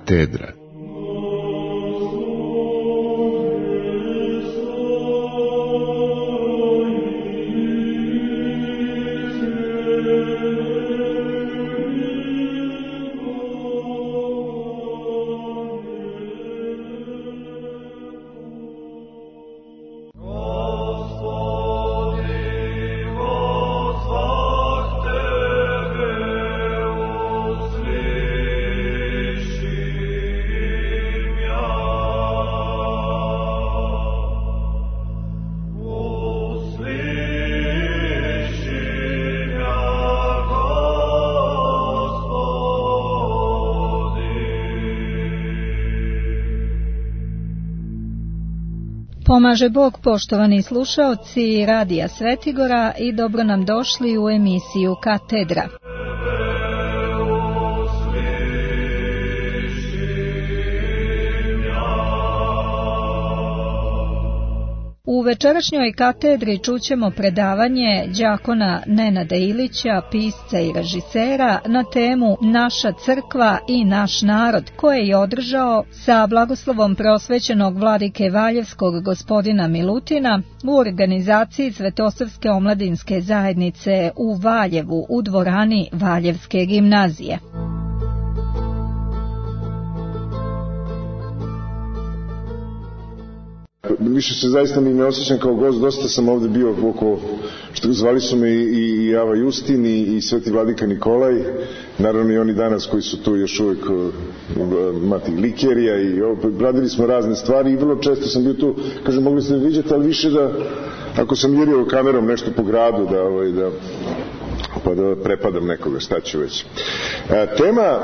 Katedra. Pomaže Bog, poštovani slušaoci Radija Svetigora, i dobro nam došli u emisiju Katedra. U večerašnjoj katedri čućemo predavanje đakona Nenada Ilića, pisca i režisera, na temu Naša crkva i naš narod, koje je održao sa blagoslovom prosvećenog vladike Valjevskog gospodina Milutina u organizaciji Svetosavske omladinske zajednice u Valjevu u dvorani Valjevske gimnazije. Više se zaista ni ne osjećam kao gost, dosta sam ovde bio oko, što zvali su me i Java Justin i Sveti vladika Nikolaj, naravno i oni danas koji su tu još uvek, Mati Likerija, i radili smo razne stvari i vrlo često sam bio tu, kažem, mogli ste da vidjeti, ali više da, ako sam jurio kamerom nešto po gradu, pa da prepadam nekoga, šta ću već. Tema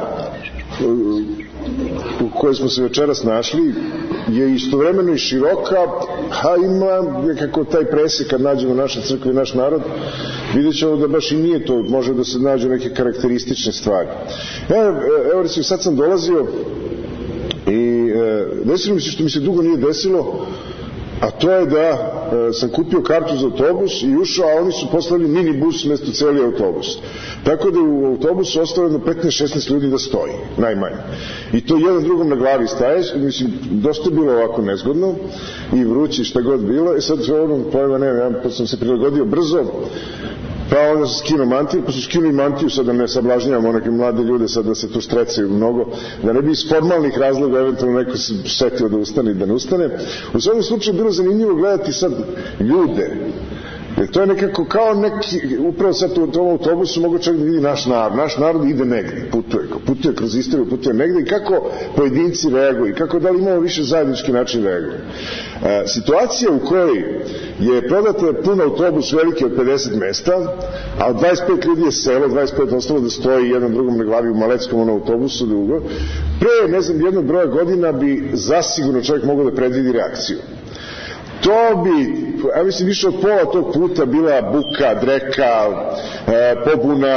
u kojoj smo se večeras našli je istovremeno i široka, a ima nekako taj presek kad nađemo naša crkva i naš narod, vidjet ćemo da baš i nije to, može da se nađu neke karakteristične stvari. Evo recimo, sad sam dolazio i desilo mi se što mi se dugo nije desilo, a to je da sam kupio kartu za autobus i ušao, a oni su poslali minibus mesto celi autobus. Tako da u autobusu ostalo 15-16 ljudi da stoji, najmanje. I to jedan drugom na glavi staje, mislim, dosta bilo ovako nezgodno i vruće, šta god bilo. I sad ono, pojma nemam, ja sam se prilagodio brzo, pa onda sam skinuo mantiju, pa su skinuli mantiju, sad da ne sablažnjavam onake mlade ljude, sad da se tu strecaju mnogo, da ne bi iz formalnih razloga eventualno neko se setio da ustane i da ne ustane. U svakom slučaju bilo zanimljivo gledati sad ljude, jer to je nekako kao neki, upravo sad u tom autobusu mogu čak da vidi naš narod ide negde, putuje kroz istoriju, putuje negde, i kako pojedinci reaguju, i kako da li imamo više zajednički način reaguju. Situacija u kojoj je prodata pun autobus veliki od 50 mesta, a od 25 ljudi je selo, 25 ostalo da stoji jedan drugom na glavi u Maleckom autobusu dugo, pre, ne znam, jednog broja godina bi zasigurno čovjek mogao da predvidi reakciju. To bi, ja mislim, više od pola tog puta bila buka, dreka, pobuna,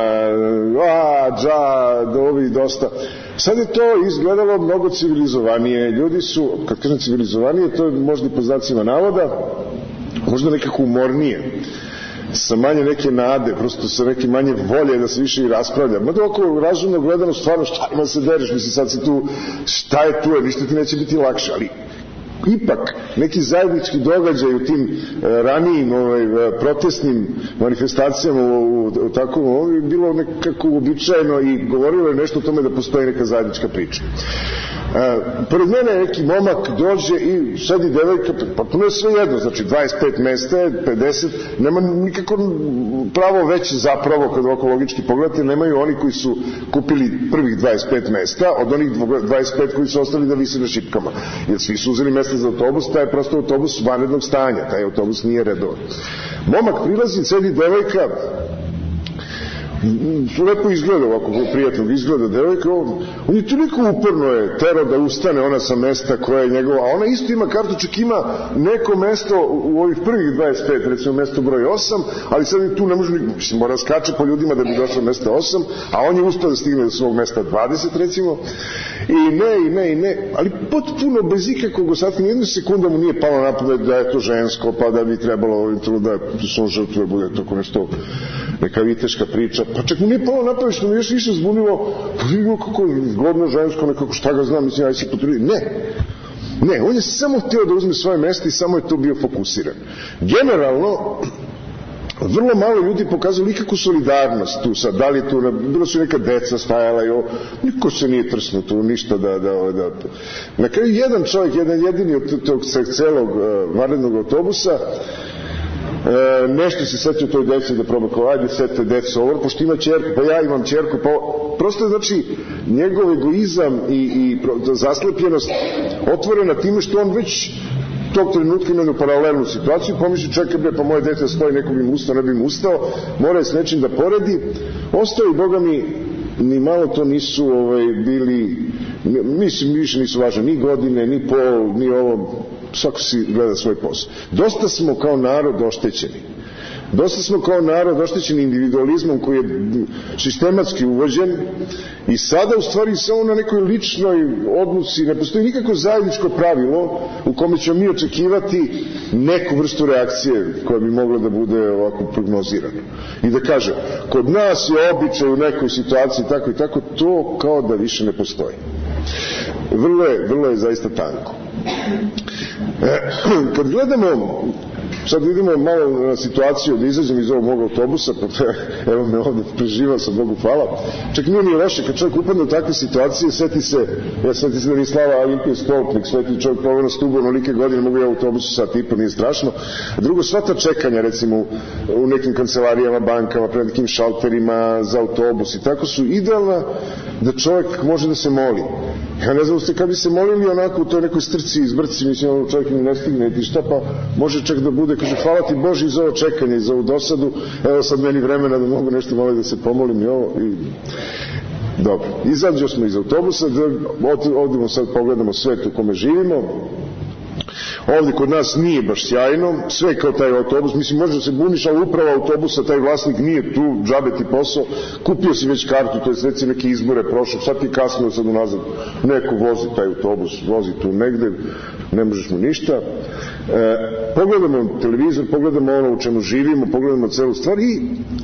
ovi dosta. Sad je to izgledalo mnogo civilizovanije. Ljudi su, kad kažem civilizovanije, to je možda i po znacima navoda, možda nekako umornije, sa manje neke nade, prosto sa neke manje volje da se više i raspravlja. Mada oko razumno gledano, stvarno, šta ima se dereš, mislim, sad si tu, šta je tu, ništa ti neće biti lakše, ali ipak neki zajednički događaj u tim ranijim protestnim manifestacijama u takvom je bilo nekako uobičajeno i govorilo je nešto o tome da postoji neka zajednička priča. Pored mene neki momak dođe i sedi devojka, pa to je sve jedno, znači 25 mesta je 50, nema nikako pravo veće zapravo, kad ovako logički pogledate, nemaju oni koji su kupili prvih 25 mesta od onih 25 koji su ostali da vise na šipkama, jer svi su uzeli mesta za autobus, taj je prosto autobus vanrednog stanja, taj autobus nije redovan. Momak prilazi, sedi devojka, lepo izgleda, ovako prijatnog izgleda devojka, on je toliko uporno je terao da ustane ona sa mesta koja je njegova, a ona isto ima kartu, čak ima neko mesto u ovih prvih 25, recimo mesto broj 8, ali sad tu ne može, mislim, mora skače po ljudima da bi došao mesta 8, a on je ustao da stigne do svog mesta 20, recimo, i ne, ali potpuno bez ikakvog ostatka, nijednu sekundu mu nije palo na pamet da je to žensko, pa da bi trebalo da se on žrtvuje, bude tako nešto neka viteška priča, pa čak mi nije palo napamet, što mi još više zbunilo, pa vidio kako zgodno žensko, nekako šta ga znam, mislim, aj se potrudi. Ne, on je samo htio da uzme svoje mesto i samo je to bio fokusiran. Generalno, vrlo malo ljudi pokazuju nikakvu solidarnost tu sad, da li tu, bilo su neka deca stajala i niko se nije trsnuo tu, ništa da. Na kraju jedan čovjek, jedan jedini od tog celog vanrednog autobusa, nešto se setio toj deci da proba kao, ajde sete decu ovo, pošto ima ćerku, pa ja imam ćerku, pa prosto znači njegov egoizam i zaslepljenost otvorena time što on već tog trenutka ima jednu paralelnu situaciju, pomisli čekaj pa moje dete stoji, neko bi mu ustao, ne bi mu ustao, mora je s nečim da poredi, ostao i Boga mi ni malo to nisu bili, mislim više nisu važne ni godine, ni pol, ni ovo, svako si gleda svoj posao. Dosta smo kao narod oštećeni. Dosta smo kao narod oštećeni individualizmom koji je sistematski uvođen i sada u stvari samo na nekoj ličnoj odluci ne postoji nikako zajedničko pravilo u kome ćemo mi očekivati neku vrstu reakcije koja bi mogla da bude ovako prognozirana. I da kaže, kod nas je običaj u nekoj situaciji tako i tako, to kao da više ne postoji. Vrlo je zaista tanko. Kad gledamo, sad vidimo malo na situaciju da izađem iz ovog mog autobusa, pa evo me ovde preživao sam, Bogu hvala. Čak nije ni loše, kad čovjek upadne u takve situacije, sveti se da nije Slava Olimpije stolpnik, sveti čovjek proveo na stubu onolike godine, mogu ja u autobusu sat i po, nije strašno. A drugo, sva ta čekanja, recimo u nekim kancelarijama, bankama, pred nekim šalterima za autobus i tako su idealna da čovjek može da se moli. Ja ne znam kad bi se molili onako u toj nekoj strci i zbrci, mislim, čovjek mi ne stigne i šta, pa može čak da bude, kaže, hvala ti Bože za ovo čekanje i za ovu dosadu, evo sad meni vremena da mogu nešto malo da se pomolim i ovo. Dobro, izađo smo iz autobusa, ovdje sad pogledamo svet u kome živimo. Ovdje kod nas nije baš sjajno, sve kao taj autobus, mislim, možda se buniš, ali upravo autobusa, taj vlasnik nije tu, džabe ti posao, kupio si već kartu, to je reci neke izbore prošlo, sad ti kasnio sad unazad, neko vozi taj autobus, vozi tu negde, ne možeš mu ništa. Pogledamo televizor, pogledamo ono u čemu živimo, pogledamo celu stvar i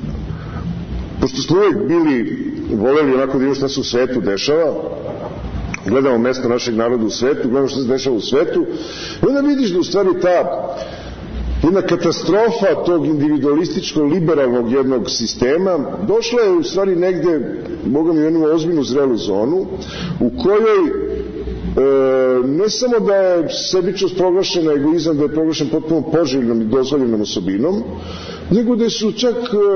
pošto smo uvijek voljeli onako da vidimo šta se u svetu dešava, gledamo mesto našeg naroda u svetu, gledamo što se dešava u svetu i onda vidiš da u stvari ta jedna katastrofa tog individualističko-liberalnog jednog sistema došla je u stvari negde, Boga mi, u jednu ozbiljnu zrelu zonu u kojoj ne samo da je sebičnost proglašena, egoizam da je proglašen potpuno poželjnom i dozvoljenom osobinom, nego da su čak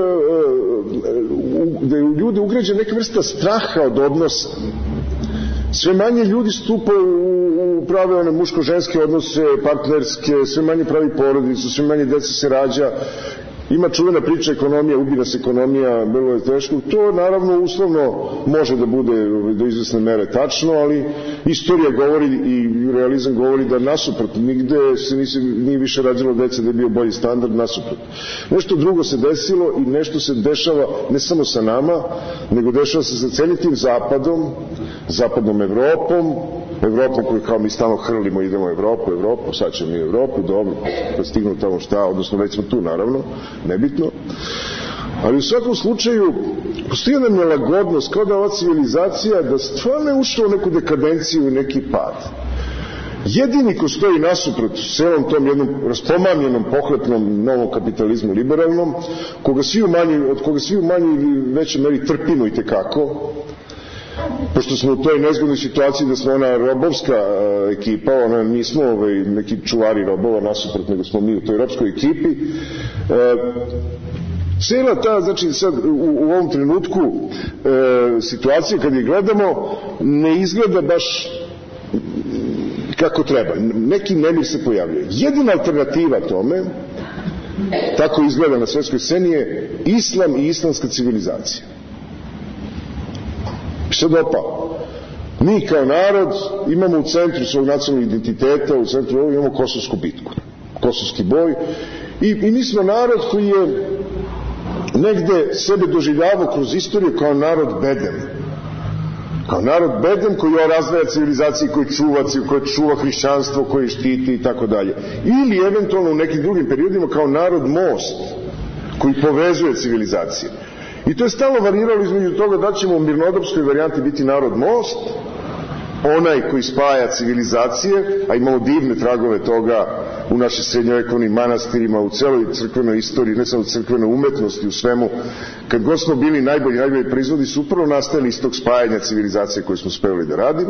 da je u ljude ugrađena neka vrsta straha od odnosa. Sve manje ljudi stupa u prave one muško-ženske odnose, partnerske, sve manje pravi porodicu, sve manje deca se rađa. Ima čuvena priča ekonomija, ubi nas ekonomija, vrlo je teško. To naravno uslovno može da bude do izvesne mere tačno, ali istorija govori i realizam govori da nasuprot, nigde se nije više rađalo dece da je bio bolji standard, nasuprot. Nešto drugo se desilo i nešto se dešava ne samo sa nama, nego dešava se sa celim tim zapadnom Evropom koju kao mi stalno hrlimo, idemo u Evropu, sad ćemo mi u Evropu, dobro, pa stignu tamo šta, odnosno već smo tu naravno, nebitno. Ali u svakom slučaju postoji jedna nelagodnost, kao da ova civilizacija da stvarno je ušla u neku dekadenciju i neki pad. Jedini ko stoji nasuprot celom tom jednom raspomamljenom, pohlepnom novom kapitalizmu liberalnom, od koga svi u manjoj ili većoj meri trpimo i tekako, pošto smo u toj nezgodnoj situaciji da smo ona robovska ekipa, nismo neki čuvari robova nasuprot, nego smo mi u toj robskoj ekipi. Cijela ta, znači sad u ovom trenutku situacija kad je gledamo ne izgleda baš kako treba. Neki nemir se pojavljaju. Jedina alternativa tome, tako izgleda na svetskoj sceni, je islam i islamska civilizacija. Sad mi kao narod imamo u centru svog nacionalnog identiteta, u centru ovog imamo Kosovsku bitku, Kosovski boj i mi smo narod koji je negde sebe doživljavao kroz istoriju kao narod bedem koji razvaja civilizaciji, koji čuva hrišćanstvo, koji štiti i tako dalje. Ili eventualno u nekim drugim periodima kao narod most koji povezuje civilizacije. I to je stalno variralo između toga da ćemo u mirnodopskoj varijanti biti narod most, onaj koji spaja civilizacije, a imamo divne tragove toga u našim srednjovekovnim manastirima, u celoj crkvenoj istoriji, ne samo crkvenoj umetnosti, u svemu. Kad god smo bili najbolji proizvodi su upravo nastajali iz tog spajanja civilizacije koje smo uspevali da radimo.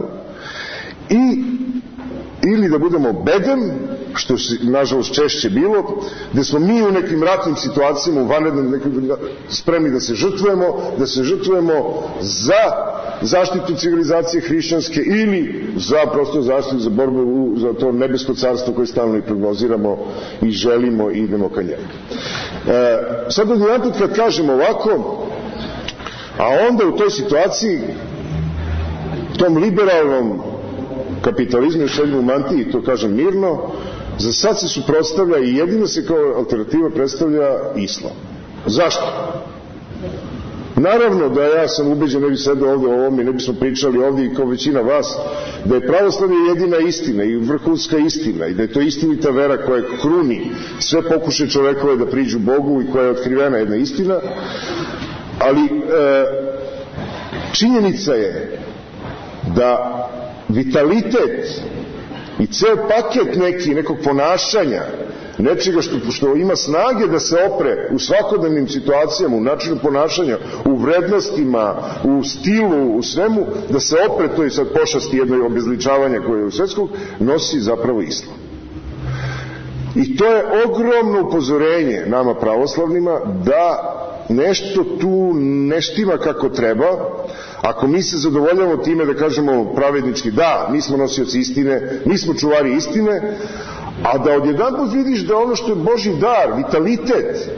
Ili da budemo bedem, što je nažalost češće bilo, gde smo mi u nekim ratnim situacijama, u vanrednim spremni da se žrtvujemo za zaštitu civilizacije hrišćanske ili za prosto zaštitu, za borbu za to nebesko carstvo koje stalno i prognoziramo i želimo i idemo ka njemu. Sad odjedanput kad kažemo ovako, a onda u toj situaciji, tom liberalnom kapitalizmu i šeljmu mantiji, to kažem mirno, za sad se suprotstavlja i jedino se kao alternativa predstavlja islam. Zašto? Naravno da ja sam ubeđen, ne bi sedao ovde o ovom i ne bismo pričali ovde i kao većina vas, da je pravoslavlje jedina istina i vrhunska istina i da je to istinita vera koja kruni sve pokušaje čovekove da priđu Bogu i koja je otkrivena jedna istina, ali činjenica je da vitalitet i ceo paket nekog ponašanja, nečega što ima snage da se opre u svakodnevnim situacijama, u načinu ponašanja, u vrednostima, u stilu, u svemu, da se opre toj sad pošasti jednoj obezličavanja koje je u svetskog, nosi zapravo islam. I to je ogromno upozorenje nama pravoslavnima da nešto tu ne štima kako treba. Ako mi se zadovoljamo time da kažemo pravednički da, mi smo nosioci istine, mi smo čuvari istine, a da odjedanput vidiš da ono što je Božji dar, vitalitet,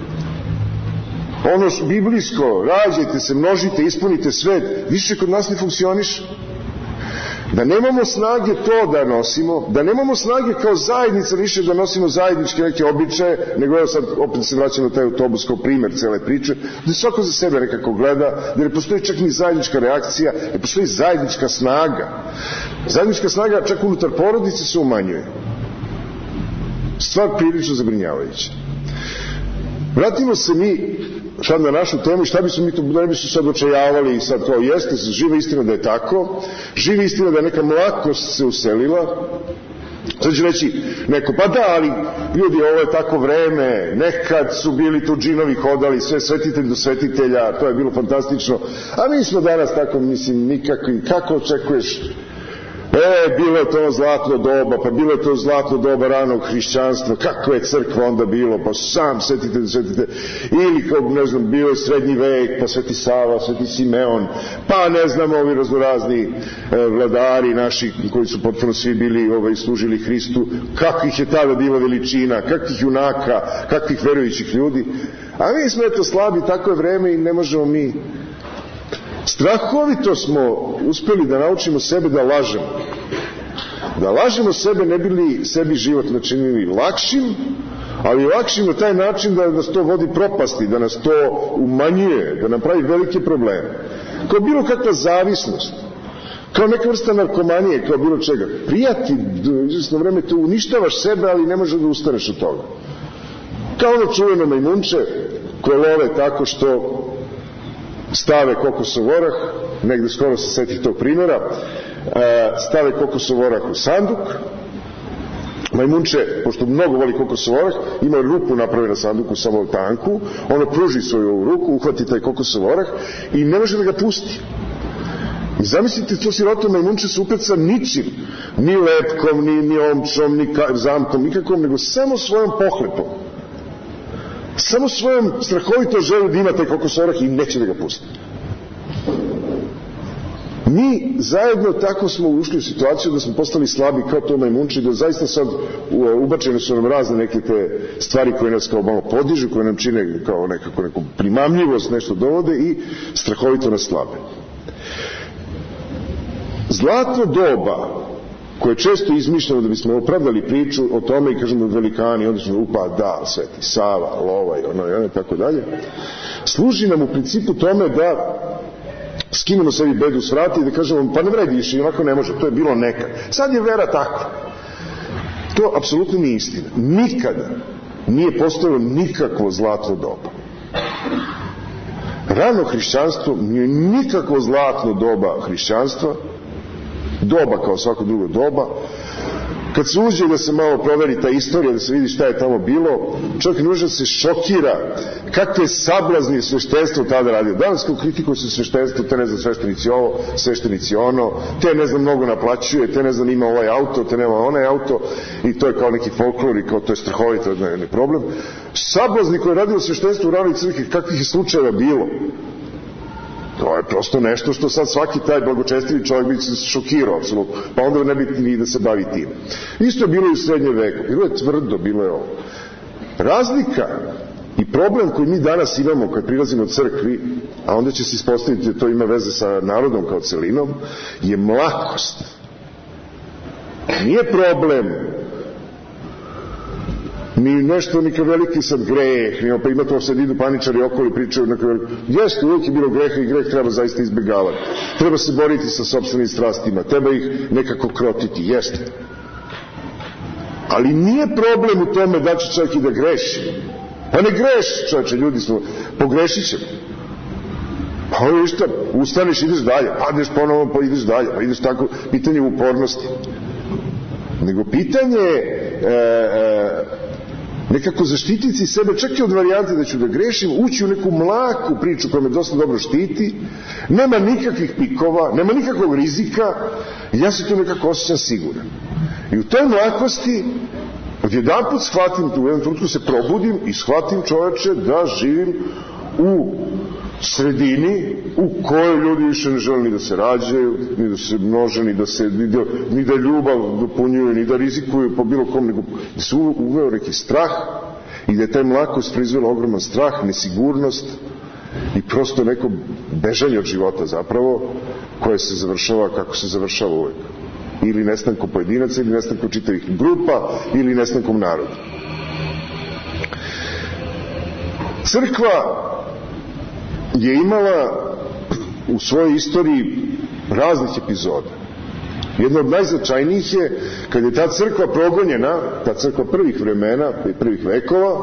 ono biblijsko, rađajte se, množite, ispunite svet, više kod nas ne funkcioniše. Da nemamo snage to da nosimo, da nemamo snage kao zajednica više da nosimo zajedničke neke običaje, nego evo sad opet se vraćam na taj autobus kao primer cele priče, da svako za sebe nekako gleda, da ne postoji čak ni zajednička reakcija, ne postoji zajednička snaga. Zajednička snaga čak unutar porodice se umanjuje. Stvar prilično zabrinjavajuća. Vratimo se mi sad na našu temu i šta bismo mi to, da ne bi se sad očajavali i sad kao jeste, živa istina da je tako, živa istina da je neka mlakost se uselila. Sad će reći neko, pa da, ali ljudi, ovo je tako vreme, nekad su bili tu džinovi hodali, sve svetitelj do svetitelja, to je bilo fantastično, a mi smo danas tako, mislim, nikakvi, kako očekuješ? Bilo je to zlatno doba, pa bilo je to zlatno doba ranog hrišćanstva, kako je crkva onda bilo, pa sam svetitelj, ili kao, ne znam, bio je srednji vek, pa Sveti Sava, Sveti Simeon, pa ne znam, ovi raznorazni vladari naši koji su potpuno svi bili služili Hristu, kakvih je tada bila veličina, kakvih junaka, kakvih verujućih ljudi, a mi smo eto slabi, tako je vreme i ne možemo mi. Strahovito smo uspeli da naučimo sebe da lažemo. Da lažemo sebe ne bi li sebi život načinili lakšim, ali lakšim na taj način da nas to vodi propasti, da nas to umanjuje, da nam pravi velike probleme. Kao bilo kakva zavisnost, kao neka vrsta narkomanije, kao bilo čega. Prijati, do izvesno vreme te uništavaš sebe, ali ne može da ustaneš od toga. Kao ono čuveno majmunče koje love tako što stave kokosov orah, negde skoro se seti tog primjera, stave kokosov orah u sanduk, majmunče, pošto mnogo voli kokosov orah, ima rupu napravi na sanduku, samo tanku, ono pruži svoju ruku, uhvati taj kokosov orah i ne može da ga pusti. I zamislite, to siroto majmunče se upeca ničim, ni lepkom, ni omčom, ni zamkom, nikakvom, nego samo svojom pohlepom. Samo svojom strahovito želju da ima taj kokosov orah i neće da ga pusti. Mi zajedno tako smo ušli u situaciju da smo postali slabi kao to majmunče, da zaista sad ubačene su nam razne neke te stvari koje nas kao malo podižu, koje nam čine kao neku primamljivost, nešto dovode i strahovito nas slabe. Zlatno doba koje često izmišljamo da bismo opravdali priču o tome i kažemo velikani, onda smo da, Sveti Sava, Lova i ono, tako dalje, služi nam u principu tome da skinemo sebi bedu s vrata i da kažemo, pa ne vredi više, i onako ne može, to je bilo nekad. Sad je vera takva. To apsolutno nije istina. Nikada nije postojalo nikakvo zlatno doba. Rano hrišćanstvo nije nikakvo zlatno doba hrišćanstva, doba kao svako drugo doba. Kad se uđe da se malo proveri ta istorija, da se vidi šta je tamo bilo, čovjek ne može da se šokira kakve sablazni sveštenstvo tada radio. Danas kao kritikuje se sveštenstvo, te ne znam sveštenici ovo, sveštenici ono, te ne znam mnogo naplaćuje, te ne znam ima ovaj auto, te nema onaj auto, i to je kao neki folklor i kao to je strahovito, ne problem. Sablazni koji je radio sveštenstvo u ranoj crkvi, kakvih je slučajeva bilo? To je prosto nešto što sad svaki taj blagočestivi čovjek bi se šokirao, apsolutno. Pa onda ne bi ni da se bavi tim. Isto je bilo i u srednjem veku. Bilo je tvrdo, bilo je ovo. Razlika i problem koji mi danas imamo kad prilazimo crkvi, a onda će se ispostaviti da to ima veze sa narodom kao celinom, je mlakost. Nije problem ni nešto nikad veliki sad greh, pa ima to sad idu paničari okoli pričaju jeste, uvijek je bilo greha i greh treba zaista izbjegavati, treba se boriti sa sopstvenim strastima, treba ih nekako krotiti, jeste, ali nije problem u tome da će čovjek i da greši. Pa ne greši, čovječe, ljudi smo, pogrešit ćemo, pa ovo ništa, ustaneš, ideš dalje, padneš ponovo, pa ideš dalje, pa ideš tako, pitanje upornosti, nego pitanje nekako zaštititi sebe, čak i od varijante da ću da grešim, ući u neku mlaku priču koja me dosta dobro štiti, nema nikakvih pikova, nema nikakvog rizika, ja se tu nekako osjećam siguran. I u toj mlakosti odjedanput shvatim, u jednom trenutku se probudim i shvatim, čoveče, da živim u sredini u kojoj ljudi više ne žele ni da se rađaju, ni da se množe, ni da ljubav dopunjuju, ni da rizikuju po bilo kom, nego da se uveo neki strah i da je taj mlakost proizvela ogroman strah, nesigurnost i prosto neko bežanje od života zapravo, koje se završava kako se završava uvek. Ili nestankom pojedinaca, ili nestankom čitavih grupa, ili nestankom naroda. Crkva je imala u svojoj istoriji raznih epizoda. Jedna od najznačajnijih je kad je ta crkva progonjena, ta crkva prvih vremena, prvih vekova,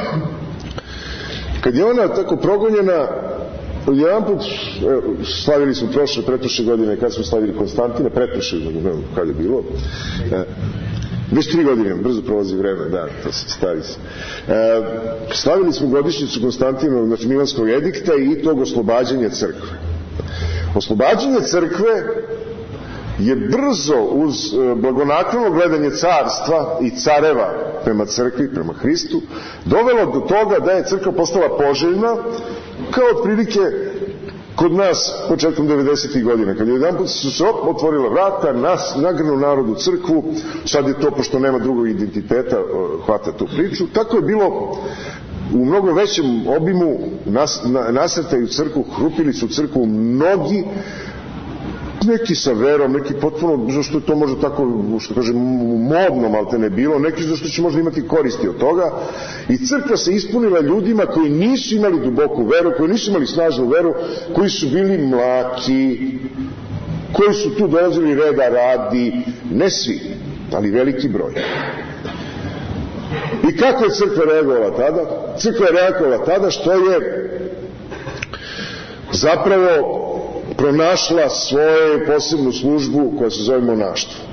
kad je ona tako progonjena, jedan put slavili smo pretprošle godine, kad smo slavili Konstantina, pretprošle godine, ne znam kad je bilo, već 3 godine, brzo prolazi vreme, da, to se stari se. Slavili smo godišnjicu Konstantinovog, znači Milanskog edikta i tog oslobađanja crkve. Oslobađanje crkve je brzo uz blagonaklono gledanje carstva i careva prema crkvi, prema Hristu, dovelo do toga da je crkva postala poželjna, kao otprilike kod nas početkom 90. godina, kad je jedan put su se otvorila vrata, nagrnu narodu crkvu, sad je to, pošto nema drugog identiteta, hvata tu priču, tako je bilo u mnogo većem obimu nasrtaju crkvu, hrupili su crkvu mnogi, neki sa verom, neki potpuno, zašto je to možda tako, što kažem, modno malte ne bilo, neki zašto će možda imati koristi od toga, i crkva se ispunila ljudima koji nisu imali duboku veru, koji nisu imali snažnu veru, koji su bili mlaki, koji su tu dolazili reda radi, ne svi, ali veliki broj. I kako je crkva reagovala tada? Crkva je reagovala tada što je zapravo pronašla svoju posebnu službu koja se zove monaštvo.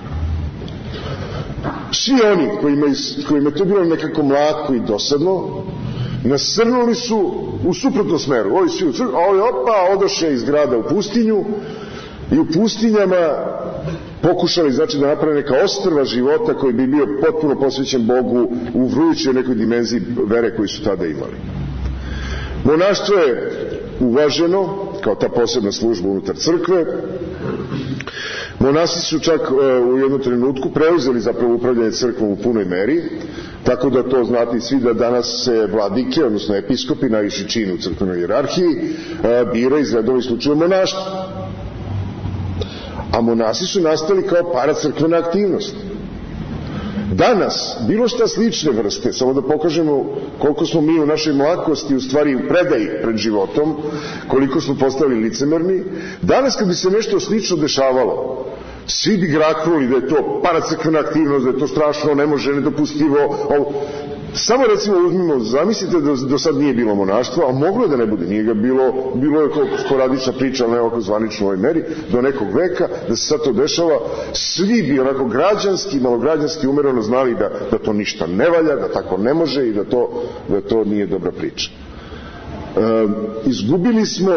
Svi oni kojima to bilo nekako mlako i dosadno, nasrnuli su u suprotnom smeru. Ovi svi u crkvu, a ovi odoše iz grada u pustinju i u pustinjama pokušali, znači, da naprave neka ostrva života koji bi bio potpuno posvećen Bogu u vrućoj nekoj dimenziji vere koju su tada imali. Monaštvo je uvaženo kao ta posebna služba unutar crkve. Monasi su čak u jednom trenutku preuzeli zapravo upravljanje crkvom u punoj meri, tako da to znate i svi da danas se vladike, odnosno episkopi, najviši čin u crkvenoj hijerarhiji, bira iz redova isključivo monaštvo. A monasi su nastali kao paracrkvena aktivnost. Danas, bilo šta slične vrste, samo da pokažemo koliko smo mi u našoj mlakosti, u stvari u predaji pred životom, koliko smo postali licemerni, danas kad bi se nešto slično dešavalo, svi bi graknuli da je to paracrkvena aktivnost, da je to strašno, ne može, nedopustivo. samo recimo uzmimo, zamislite da do sad nije bilo monaštva, a moglo je da ne bude, nije ga bilo je kao sporadična priča, ali ne ovako zvanično u ovoj meri, do nekog veka, da se sad to dešava, svi bi onako građanski, malograđanski umereno znali da to ništa ne valja, da tako ne može i da to nije dobra priča. Izgubili smo,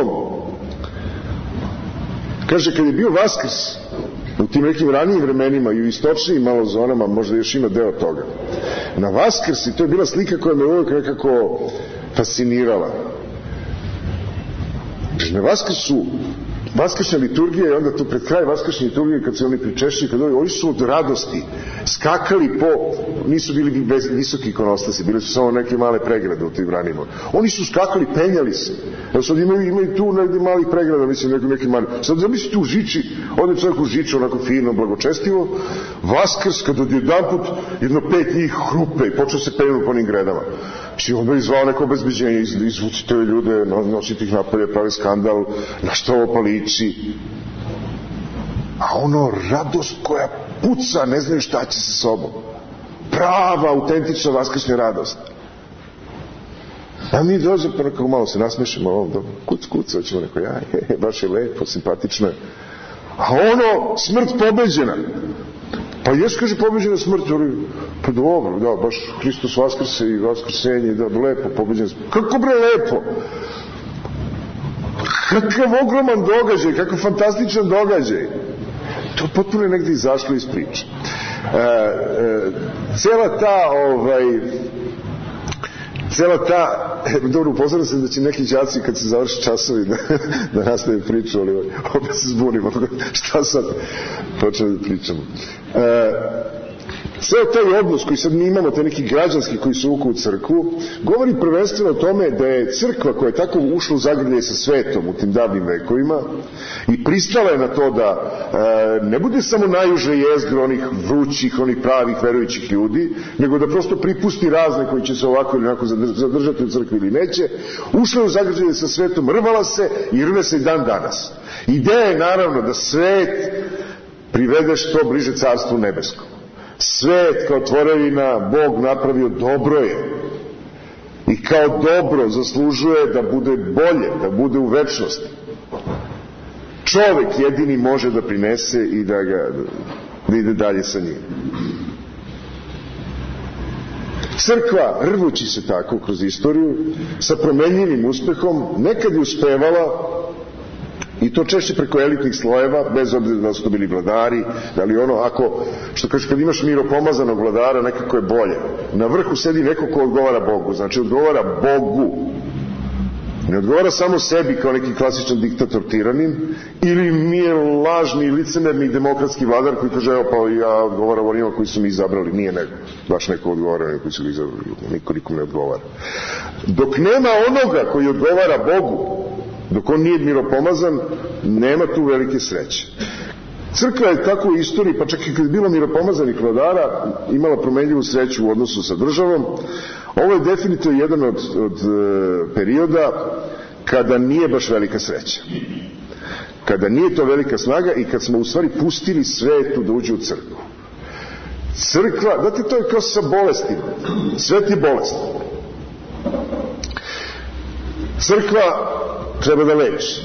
kaže, kad je bio Vaskrs, u tim nekim ranijim vremenima i u istočnijim malo zonama, možda još ima deo toga. Na Vaskrs, i to je bila slika koja me uvijek nekako fascinirala. Na Vaskrsu, vaskršnja liturgija i onda tu pred kraj vaskršnje liturgije, kad se oni pričešćili, oni su od radosti skakali nisu bili visoki ikonostasi, bili su samo neke male pregrade u tim ranima. Oni su skakali, penjali se. Evo sad imaju tu negdje malih pregrada, mislim, neki mali. Sad zamislite u Žiči, ode čovjek u Žiču, onako fino, blagočestivo, Vaskrs, kad od jedan put jedno 5 njih hrupe i počeo se penjati po onim gredama. Znači, onda je izvao neko obezbeđenje, izvucite ove ljude, nosite ih napolje, pravi skandal, na što ovo paliči. A ono, radost koja puca, ne znaju šta će sa sobom. Prava, autentična vaskršnja radost. A mi dođemo, pa nekako malo se nasmešimo, dobro, kuc, hoćemo neko, baš je lepo, simpatično je. A ono, smrt pobeđena. Pa jesu, kaže, pobeđena smrt, pa dobro, da, baš Hristos vaskrse i vaskrsenje, da, lepo, pobeđena smrt. Kako bre lepo? Kakav ogroman događaj, kakav fantastičan događaj. To potpuno je negdje izašlo iz priče. Cela ta, dobro, upozoram se da će neki đaci kad se završi časovi da nastave priču, ali opet se zbunimo, šta sad počeo da pričamo. Sve taj odnos koji sad mi imamo, te neki građanski koji su uku u crkvu, govori prvenstveno o tome da je crkva koja je tako ušla u zagrljaje sa svetom u tim davnim vekovima i pristala je na to da ne bude samo najuže jezgro onih vrućih, onih pravih verujućih ljudi, nego da prosto pripusti razne koji će se ovako ili onako zadržati u crkvi ili neće. Ušla je u zagrljaje sa svetom, rvala se i rve se i dan danas. Ideja je naravno da svet privede što bliže carstvu nebeskom. Svet kao tvorevina Bog napravio dobro je i kao dobro zaslužuje da bude bolje, da bude u večnosti. Čovek jedini može da prinese i da ide dalje sa njim. Crkva, rvući se tako kroz istoriju, sa promenljivim uspehom, nekad je uspevala, i to češće preko elitnih slojeva, bez obzira da su to bili vladari, da li ono, ako, što kaže, kad imaš miropomazanog vladara, nekako je bolje. Na vrhu sedi neko ko odgovara Bogu, znači odgovara Bogu. Ne odgovara samo sebi kao neki klasičan diktator tiranin, ili mi je lažni, licemerni demokratski vladar koji kaže, evo pa ja odgovaram onima koji su mi izabrali, nije neko, baš neko odgovara onima koji su mi izabrali, niko nikom ne odgovara. Dok nema onoga koji odgovara Bogu, dok on nije miropomazan, nema tu velike sreće. Crkva je tako u istoriji, pa čak i kad je bilo miropomazanih vladara, imala promenljivu sreću u odnosu sa državom. Ovo je definitivno jedan od perioda kada nije baš velika sreća. Kada nije to velika snaga i kad smo u stvari pustili svetu da uđe u crkvu. Crkva, znate, to je kao sa bolestima. Svet je bolest. Crkva treba da leči.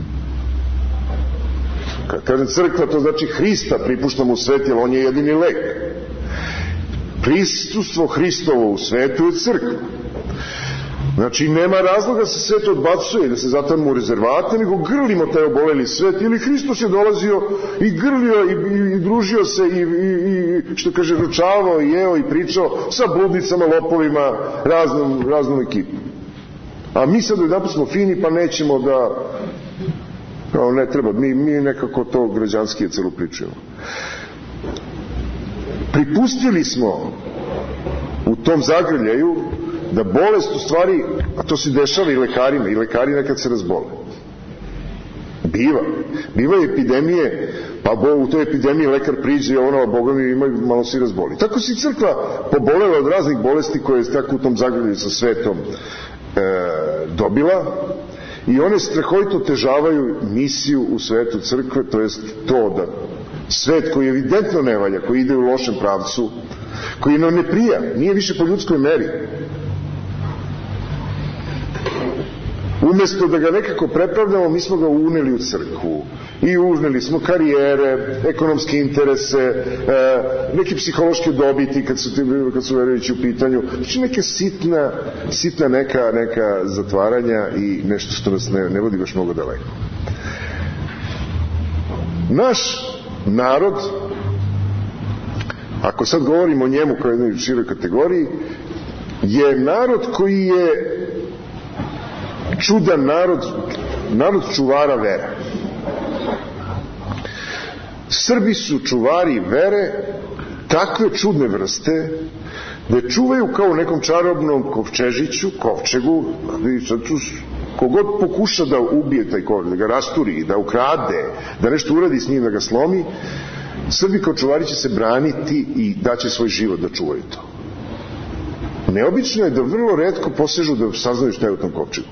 Kad kažem crkva, to znači Hrista pripuštamo u svet, jer on je jedini lek. Prisustvo Hristovo u svetu je crkva. Znači, nema razloga da se svet odbacuje, da se zatamo u rezervate, nego grlimo taj oboleli svet, ili Hristos je dolazio i grlio i družio se i što kaže, ručavao i jeo i pričao sa bludnicama, lopovima, raznom ekipom. A mi sad jedan smo fini, pa nećemo da, ne treba, mi nekako to građanskije celu pričujemo. Pripustili smo u tom zagrljaju da bolest u stvari, a to se dešava i lekarima, i lekari nekad se razbole. Biva epidemije, pa u toj epidemiji lekar priđe i ono, Boga mi imaju, malo se razboli. Tako se crkva pobolela od raznih bolesti koje je tako u tom zagrljaju sa svetom dobila, i one strahovito otežavaju misiju u svetu crkve, to jest to da svet koji evidentno ne valja, koji ide u lošem pravcu, koji nam ne prija, nije više po ljudskoj meri. Umesto da ga nekako prepravljamo, mi smo ga uneli u crkvu i uneli smo karijere, ekonomske interese, neke psihološke dobiti kad su verujući u pitanju, znači neke sitna neka zatvaranja i nešto što nas ne vodi baš mnogo daleko. Naš narod, ako sad govorimo o njemu kao jednoj široj kategoriji, je narod koji je čudan narod čuvara vere. Srbi su čuvari vere takve čudne vrste da je čuvaju kao u nekom čarobnom kovčegu, kogod pokuša da ubije taj kovčeg, da ga rasturi, da ukrade, da nešto uradi s njim, da ga slomi, Srbi kao čuvari će se braniti i daće svoj život da čuvaju to. Neobično je da vrlo retko posežu da saznaju šta je u tom kovčegu.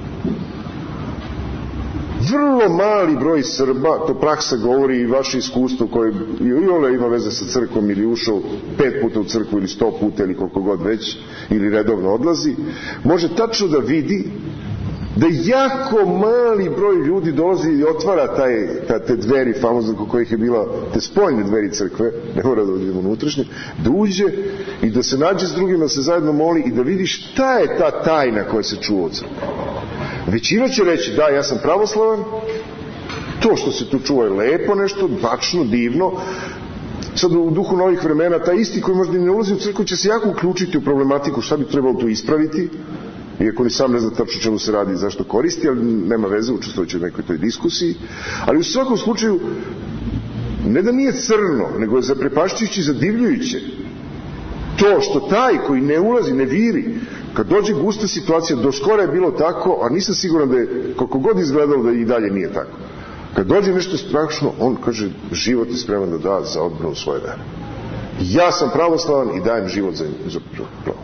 Vrlo mali broj Srba, to praksa govori i vaše iskustvo koje ima veze sa crkvom ili ušao 5 puta u crkvu ili 100 puta ili koliko god već, ili redovno odlazi, može tačno da vidi da jako mali broj ljudi dolazi i otvara te dveri famozne ko kojih je bila, te spoljne dveri crkve, ne mora da odemo unutrašnje, da uđe i da se nađe s drugima, da se zajedno moli i da vidi šta je ta tajna koja se čuva od crkve. Većina će reći, da, ja sam pravoslavan, to što se tu čuva je lepo nešto, bačno, divno. Sad u duhu novih vremena, taj isti koji možda ne ulazi u crkvu će se jako uključiti u problematiku šta bi trebalo tu ispraviti, iako ni sam ne zna tačno čemu se radi i zašto koristi, ali nema veze, učestvojući u nekoj toj diskusiji. Ali u svakom slučaju, ne da nije crno, nego je zaprepašćujući i zadivljujuće to što taj koji ne ulazi, ne viri, kad dođe gusta situacija, do skora je bilo tako, a nisam siguran da je, koliko god izgledalo da i dalje nije tako. Kad dođe nešto strašno, on kaže, život je spreman da da za odbranu svoje vere. Ja sam pravoslavan i dajem život za pravo.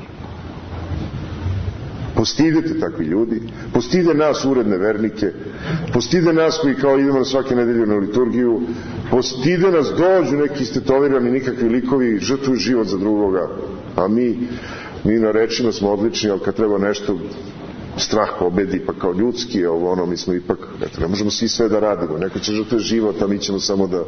Postidete takvi ljudi, postide nas uredne vernike, postide nas koji kao idemo na svake nedelje na liturgiju, postide nas, dođu neki istetovirani nikakvi likovi, žrtvuju život za drugoga, a mi na rečima smo odlični, ali kad treba nešto, strah pobedi, pa kao ljudski, mi smo ipak, ne možemo svi sve da radimo, neko će žrtvuje život, a mi ćemo samo da...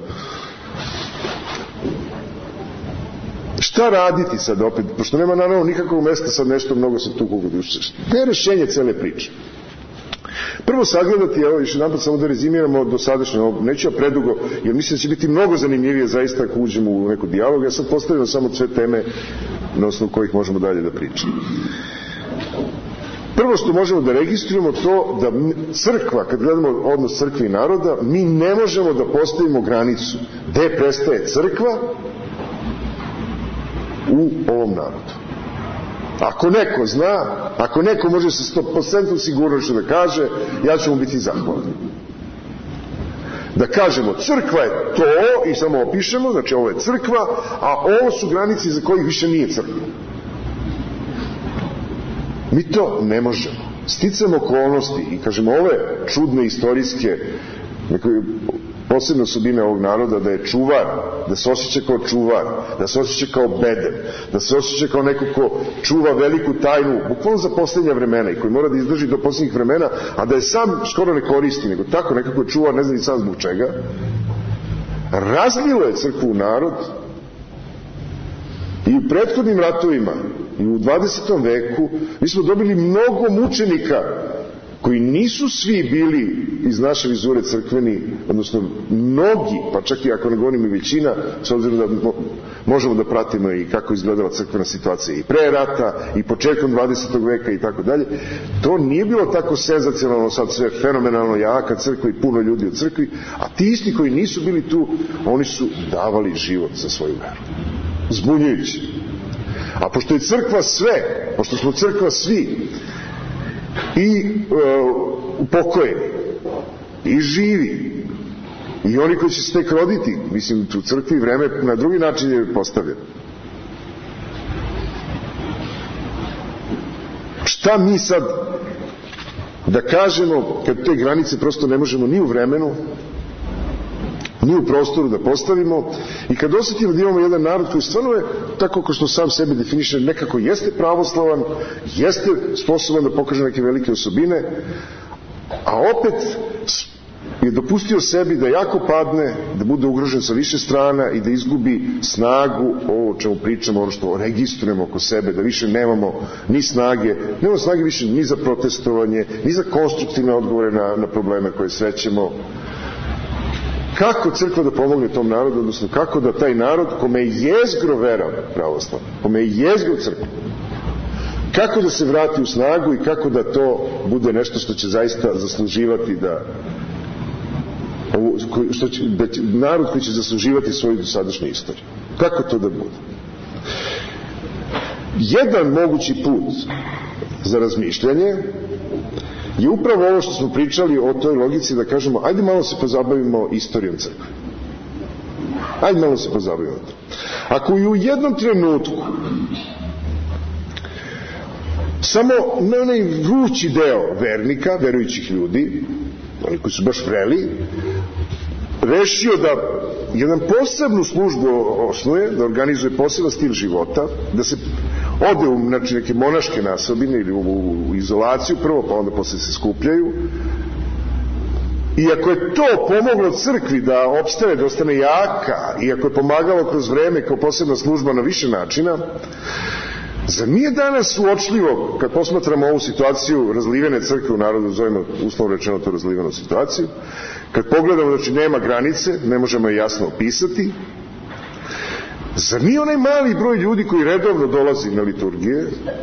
Šta raditi sad opet, pošto nema naravno nikakvog mesta sad nešto mnogo se tu kugodi ušćeš. Gde je rešenje cele priče? Prvo sagledati, evo još jedan put samo da rezimiramo do sadašnje, neću ja predugo, jer mislim da će biti mnogo zanimljivije zaista ako uđemo u neku dijalog. Ja sad postavljam samo sve teme na osnovu kojih možemo dalje da pričamo. Prvo što možemo da registrujemo to da crkva, kad gledamo odnos crkve i naroda, mi ne možemo da postavimo granicu gde prestaje crkva u ovom narodu. Ako neko zna, ako neko može sa 100% sigurnošću da kaže, ja ću mu biti zahvalan. Da kažemo, crkva je to i samo opišemo, znači ovo je crkva, a ovo su granice za kojih više nije crkva. Mi to ne možemo. Sticamo okolnosti i kažemo ove čudne istorijske posebne osobine ovog naroda, da je čuvar, da se osjeća kao čuvar, da se osjeća kao bedem, da se osjeća kao neko ko čuva veliku tajnu, bukvalno za posljednja vremena i koji mora da izdrži do posljednjih vremena, a da je sam skoro ne koristi, nego tako nekako čuva, ne znam ni sam zbog čega. Razlilo je crkvu u narod i u prethodnim ratovima i u 20. veku mi smo dobili mnogo mučenika koji nisu svi bili iz naše vizure crkveni, odnosno mnogi, pa čak i ako ne govorim i većina, s obzirom da možemo da pratimo i kako izgledala crkvena situacija i pre rata i početkom 20. veka i tako dalje, to nije bilo tako senzacionalno, sad sve fenomenalno jaka crkva i puno ljudi u crkvi, a ti isti koji nisu bili tu, oni su davali život za svoju veru. Zbunjujući. A pošto je crkva sve, pošto smo crkva svi, i upokojeni i živi i oni koji će se tek roditi, mislim, u crkvi vreme na drugi način je postavljeno. Šta mi sad da kažemo kad te granice prosto ne možemo ni u vremenu ni u prostoru da postavimo, i kad osjetimo da imamo jedan narod koji stvarno je, tako kao što sam sebe definiše, nekako jeste pravoslavan, jeste sposoban da pokaže neke velike osobine, a opet je dopustio sebi da jako padne, da bude ugrožen sa više strana i da izgubi snagu, ovo o čemu pričamo, ono što registrujemo oko sebe, da više nemamo ni snage, nemamo snage više ni za protestovanje, ni za konstruktivne odgovore na probleme koje srećemo. Kako crkva da pomogne tom narodu, odnosno kako da taj narod, kome je jezgro vera pravoslavna, kome je jezgro crkva, kako da se vrati u snagu i kako da to bude nešto što će zaista zasluživati narod koji će zasluživati svoju dosadašnju istoriju. Kako to da bude? Jedan mogući put za razmišljanje je upravo ovo što smo pričali o toj logici, da kažemo, ajde malo se pozabavimo istorijom crkve. Ajde malo se pozabavimo to. Ako i u jednom trenutku samo na onaj vrući deo vernika, verujućih ljudi, oni koji su baš vreli, rešio da jedan posebnu službu osnuje, da organizuje poseban stil života, da se ode u neke monaške nasobine ili u izolaciju prvo, pa onda posle se skupljaju. I ako je to pomoglo crkvi da opstane, da ostane jaka, i ako je pomagalo kroz vreme kao posebna služba na više načina, zar nije danas uočljivo, kad posmatramo ovu situaciju razlivene crkve u narodu, zovemo uslovno rečeno to razlivenu situaciju, kad pogledamo, znači nema granice, ne možemo je jasno opisati, zar nije onaj mali broj ljudi koji redovno dolazi na liturgije,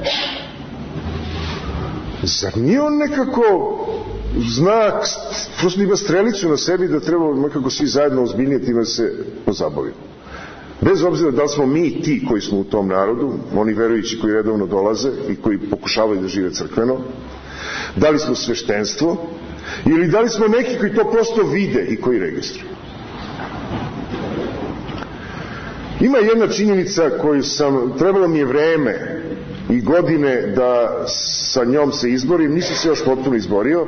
zar nije on nekako znak, prosto ima strelicu na sebi da treba nekako svi zajedno ozbiljnije time se pozabavimo? Bez obzira da li smo mi ti koji smo u tom narodu, oni verujući koji redovno dolaze i koji pokušavaju da žive crkveno, da li smo sveštenstvo, ili da li smo neki koji to prosto vide i koji registruju. Ima jedna činjenica koju trebalo mi je vreme i godine da sa njom se izborim, nisam se još potpuno izborio,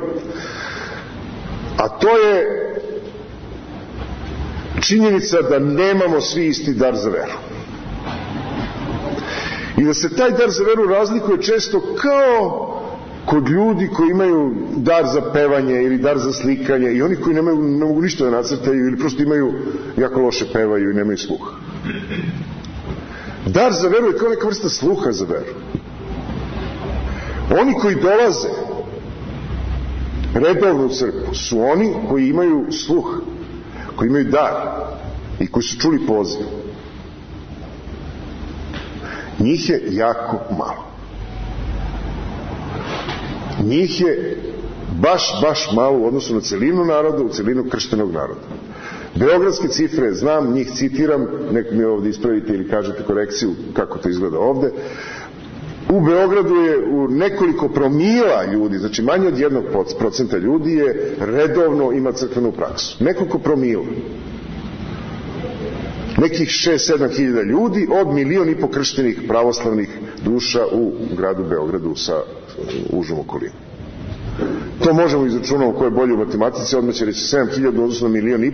a to je činjenica da nemamo svi isti dar za veru. I da se taj dar za veru razlikuje često kao kod ljudi koji imaju dar za pevanje ili dar za slikanje, i oni koji ne mogu ništa da nacrtaju ili prosto imaju jako loše pevaju i nemaju sluha. Dar za veru je kao neka vrsta sluha za veru. Oni koji dolaze redovno u crkvu su oni koji imaju sluh, koji imaju dar i koji su čuli poziv. Njih je jako malo. Njih je baš malo u odnosu na celinu naroda, u celinu krštenog naroda. Beogradske cifre, znam, njih citiram, nek mi ovdje ispravite ili kažete korekciju kako to izgleda ovdje. U Beogradu je u nekoliko promila ljudi, znači manje od 1% ljudi je redovno ima crkvenu praksu. Nekoliko promila. Nekih 6-7 hiljada ljudi od 1,5 miliona krštenih pravoslavnih duša u gradu Beogradu sa užom okolinom. To možemo izračunati ko je bolje u matematici, odmah će reći 7.000 odnosno 1,5 miliona.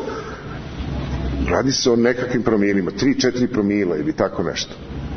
Radi se o nekakvim promilima, 3-4 promila ili tako nešto.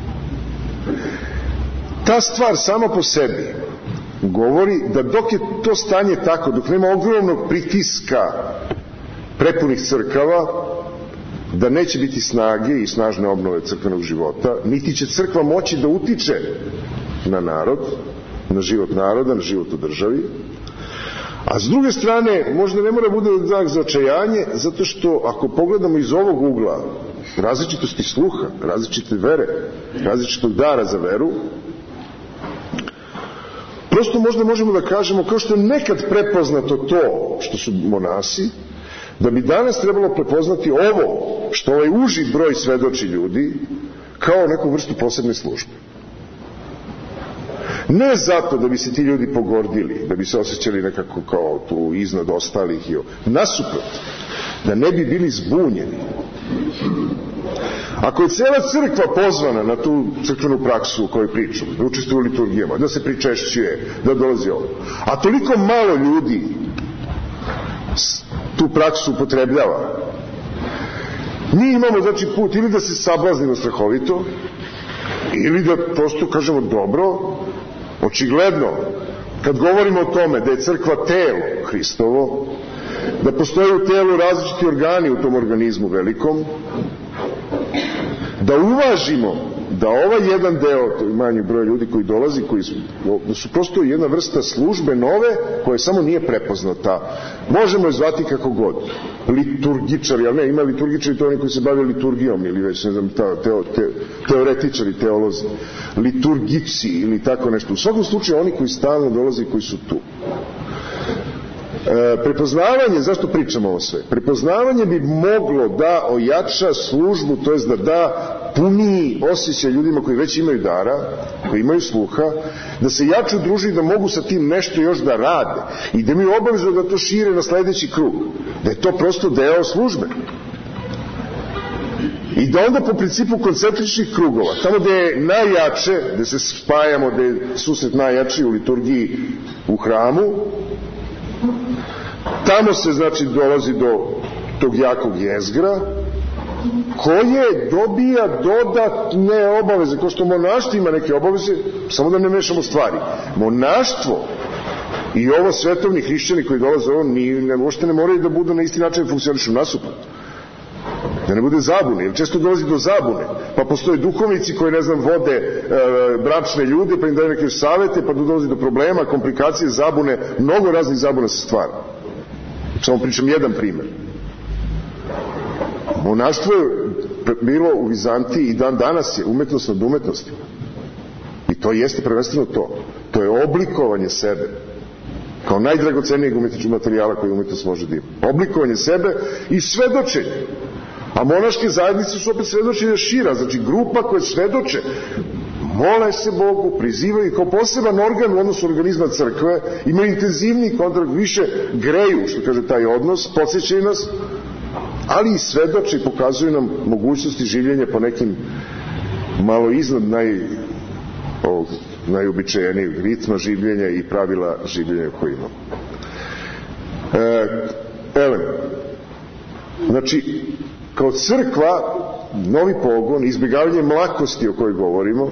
Ta stvar sama po sebi govori da dok je to stanje tako, dok nema ogromnog pritiska prepunih crkava, da neće biti snage i snažne obnove crkvenog života, niti će crkva moći da utiče na narod, na život naroda, na život u državi. A s druge strane, možda ne mora bude znak za očajanje, zato što ako pogledamo iz ovog ugla različitosti sluha, različite vere, različitog dara za veru, prosto možda možemo da kažemo, kao što je nekad prepoznato to što su monasi, da bi danas trebalo prepoznati ovo što ovaj uži broj svedoči ljudi kao neku vrstu posebne službe. Ne zato da bi se ti ljudi pogordili, da bi se osjećali nekako kao tu iznad ostalih, nasuprot, da ne bi bili zbunjeni. Ako je cela crkva pozvana na tu crkvenu praksu o kojoj pričamo, da učestvuje u liturgijama, da se pričešćuje, da dolazi ovo, a toliko malo ljudi tu praksu upotrebljava, Mi imamo, znači, put ili da se sablaznimo strahovito, ili da prosto kažemo dobro, očigledno, kad govorimo o tome da je crkva telo Hristovo, da postoje u telu različiti organi u tom organizmu velikom, da uvažimo da ovaj jedan deo, manji broj ljudi koji dolazi, da su prosto jedna vrsta službe nove, koja samo nije prepoznata. Možemo je zvati kako god. Liturgičari, ali ne, ima liturgičari, to oni koji se bave liturgijom, ili već, ne znam, teoretičari, teolozi, liturgici, ili tako nešto. U svakom slučaju, oni koji stalno dolaze i koji su tu. Prepoznavanje, zašto pričamo ovo sve? Prepoznavanje bi moglo da ojača službu, to jest da da puniji osjećaj ljudima koji već imaju dara, koji imaju sluha, da se jače udruži, da mogu sa tim nešto još da rade i da imaju obavezu da to šire na sledeći krug, da je to prosto deo službe. I da onda po principu koncentričnih krugova, tamo gde je najjače, gde se spajamo, gde je susret najjači u liturgiji u hramu, tamo se, znači, dolazi do tog jakog jezgra, koje dobija dodatne obaveze, kao što monaštvo ima neke obaveze, samo da ne mešamo stvari. Monaštvo i ovo svetovni hrišćani koji dolaze uopšte ne moraju da budu na isti način funkcionišu, nasuprot. Da ne bude zabune, jer često dolazi do zabune, pa postoje duhovnici koji, ne znam, vode bračne ljude, pa im daju neke savete, pa dolazi do problema, komplikacije, zabune, mnogo raznih zabuna se stvara. Samo pričam jedan primer. Monaštvo je bilo u Vizantiji i dan danas je umetnost nad umetnostima. I to jeste prvenstveno to. To je oblikovanje sebe kao najdragocenijeg umetničkog materijala koji umetnost može da ima. Oblikovanje sebe i svedočenje. A monaške zajednice su opet svedočenje šira, znači grupa koja svedoče, mole se Bogu, prizivaju kao poseban organ u odnosu organizma crkve, imaju intenzivniji kontakt, više greju, što kaže taj odnos, podsjećaju nas, ali i svedoče i pokazuju nam mogućnosti življenja po nekim malo iznad najobičajenijeg ritma življenja i pravila življenja koje imamo. Znači, kao crkva, novi pogon, izbjegavanje mlakosti o kojoj govorimo,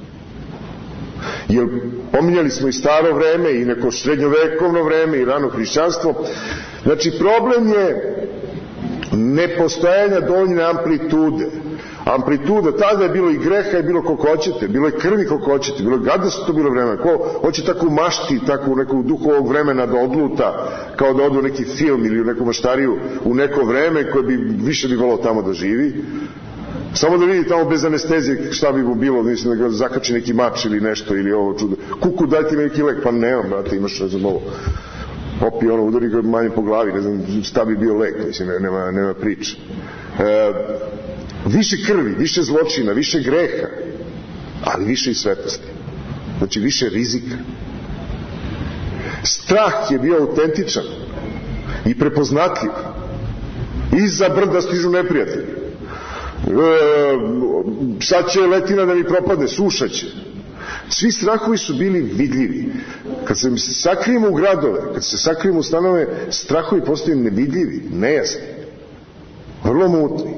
jer pominjali smo i staro vreme i neko srednjovekovno vreme i rano hrišćanstvo, znači problem je nepostojanja dovoljne amplituda, tada je bilo i greha, je bilo koliko hoćete, bilo je krvi koliko hoćete, bilo je gadno su to bilo vremena, ko hoće takvu mašti, takvu nekog duhovog vremena da odluta, kao da odu neki film ili u neku maštariju u neko vreme koje bi više bi volao tamo da živi, samo da vidi tamo bez anestezije šta bi mu bilo, mislim da ga zakači neki mač ili nešto, ili ovo čudo, kuku dajte mi neki lek, pa nemam, brate, imaš, ne znam, ovo opi ono, udari ga manje po glavi, ne znam šta bi bio lek, mislim, nema priče. Više krvi, više zločina, više greha, ali više i svetosti. Znači više rizika. Strah je bio autentičan i prepoznatljiv. Iza brda stižu neprijatelji. Sad će letina da mi propadne, sušaće. Svi strahovi su bili vidljivi. Kad se sakrijemo u gradove, kad se sakrijemo u stanove, strahovi postaju nevidljivi, nejasni, vrlo mutni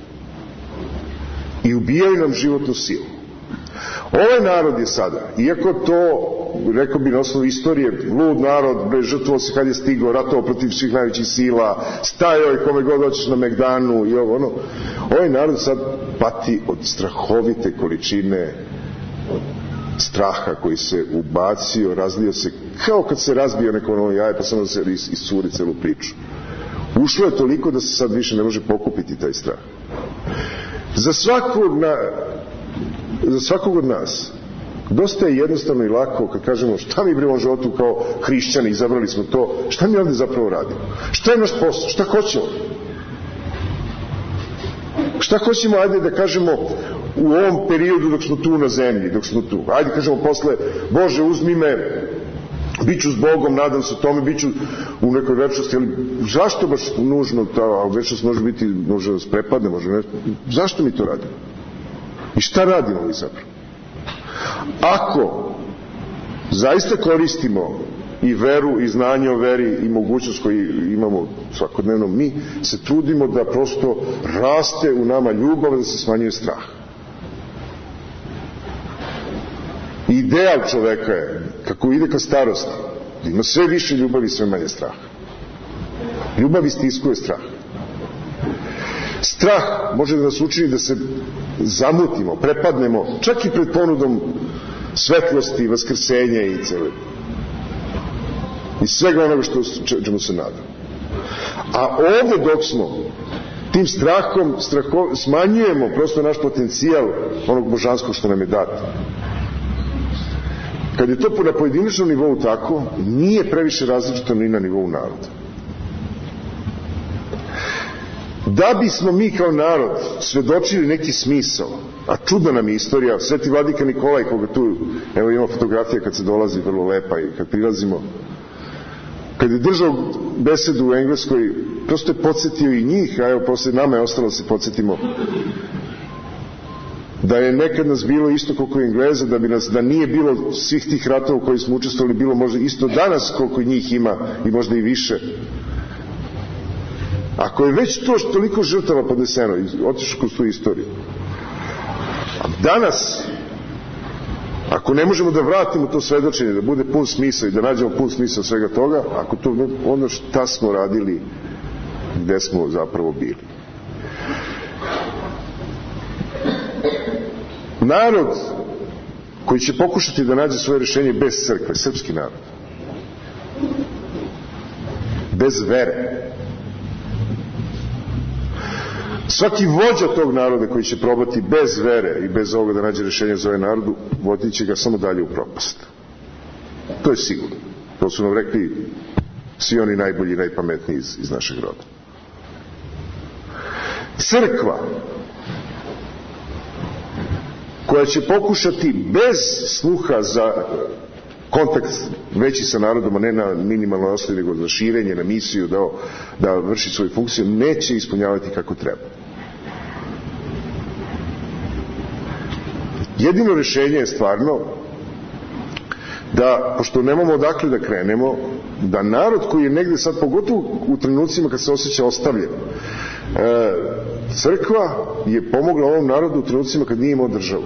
i ubijaju nam životnu silu. Ovaj narod je sada, iako to, rekao bi na osnovu istorije, lud narod, žrtvovao se kad je stigao, ratovao protiv svih najvećih sila, stajao i kome god hoćeš na Megdanu i ovo ono, ovaj narod sad pati od strahovite količine straha koji se ubacio, razlio se, kao kad se razbio neko novo jaje, pa samo da se iscuri celu priču. Ušlo je toliko da se sad više ne može pokupiti taj strah. Za svakog od nas dosta je jednostavno i lako kad kažemo šta mi bre u životu kao hrišćani, izabrali smo to, šta mi ovde zapravo radimo, šta je naš posao, šta hoćemo, šta hoćemo, ajde da kažemo u ovom periodu dok smo tu na zemlji, dok smo tu, ajde kažemo posle, Bože uzmi me, biću s Bogom, nadam se tome, biću u nekoj večnosti, ali zašto baš nužno ta večnost može da se prepadne, može nešto, zašto mi to radimo? I šta radimo mi zapravo? Ako zaista koristimo i veru i znanje o veri i mogućnost koju imamo svakodnevno, mi se trudimo da prosto raste u nama ljubav, da se smanjuje strah. Ideal čoveka je, kako ide ka starosti, da ima sve više ljubavi i sve manje straha. Ljubav istiskuje strah. Strah može da nas učini da se zamutimo, prepadnemo, čak i pred ponudom svetlosti, vaskrsenja i cele. I svega onoga čemu se nadam. A ovde dok smo tim strahom smanjujemo prosto naš potencijal onog božanskog što nam je dato. Kad je to na pojedinačnom nivou tako, nije previše različito ni na nivou naroda. Da bismo mi kao narod svedočili neki smisao, a čudna nam je istorija, Sveti vladika Nikolaj, koga tu, evo ima fotografija kad se dolazi, vrlo lepa, i kad prilazimo, kad je držao besedu u Engleskoj, prosto je podsjetio i njih, a evo posle nama je ostalo da se podsjetimo da je nekad nas bilo isto koliko Engleza, da nije bilo svih tih ratova u koji smo učestvovali, bilo možda isto danas koliko njih ima i možda i više. Ako je već to toliko žrtava podneseno, otišao kroz tu istoriju. A danas, ako ne možemo da vratimo to svedočenje, da bude pun smisao i da nađemo pun smisao svega toga, ako to, onda šta smo radili, gde smo zapravo bili. Narod koji će pokušati da nađe svoje rješenje bez crkve, srpski narod, bez vere, svaki vođa tog naroda koji će probati bez vere i bez ovoga da nađe rješenje za ovaj narodu, vodit će ga samo dalje u propast. To je sigurno. To su nam rekli svi oni najbolji i najpametniji iz našeg roda. Crkva koja će pokušati bez sluha za kontakt veći sa narodom, a ne na minimalnoj osnovi, nego za širenje, na misiju, da vrši svoju funkciju, neće ispunjavati kako treba. Jedino rješenje je stvarno da, pošto nemamo odakle da krenemo, da narod koji je negde sad, pogotovo u trenucima kad se osjeća ostavljen, crkva je pomogla ovom narodu u trenucima kad nije imao državu.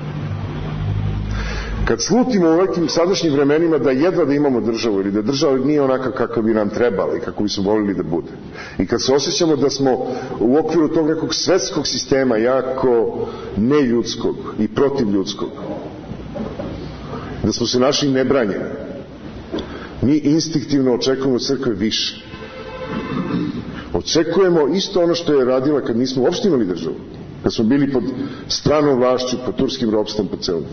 Kad slutimo u nekim sadašnjim vremenima da jedva da imamo državu ili da država nije onaka kako bi nam trebala i kako bi smo volili da bude. I kad se osjećamo da smo u okviru tog nekog svetskog sistema jako neljudskog i protivljudskog, da smo se našli nebranjeni, mi instinktivno očekujemo od crkve više. Očekujemo isto ono što je radila kad nismo uopšte imali državu, kad smo bili pod stranom vlašću, pod turskim ropstvom, pod celom.